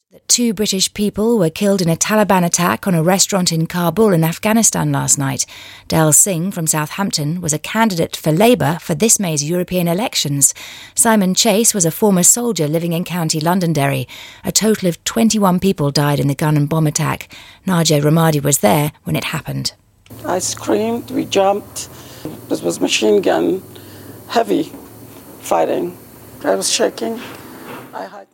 that 2 British people were killed in a Taliban attack on a restaurant in Kabul in Afghanistan last night. Del Singh from Southampton was a candidate for Labour for this May's European elections. Simon Chase was a former soldier living in County Londonderry. A total of 21 people died in the gun and bomb attack. Najeh Ramadi was there when it happened. I screamed, we jumped. This was machine gun, heavy fighting. I was shaking. I had